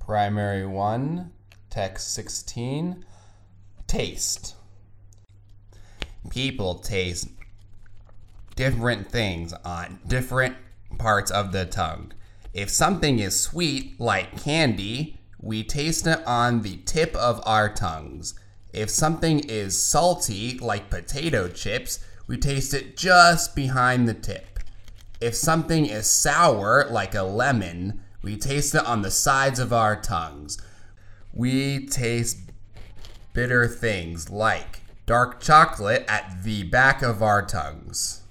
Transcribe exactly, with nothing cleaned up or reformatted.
Primary one, text sixteen, taste. People taste different things on different parts of the tongue. If something is sweet, like candy, we taste it on the tip of our tongues. If something is salty, like potato chips, we taste it just behind the tip. If something is sour, like a lemon, we taste it on the sides of our tongues. We taste bitter things, like dark chocolate, at the back of our tongues.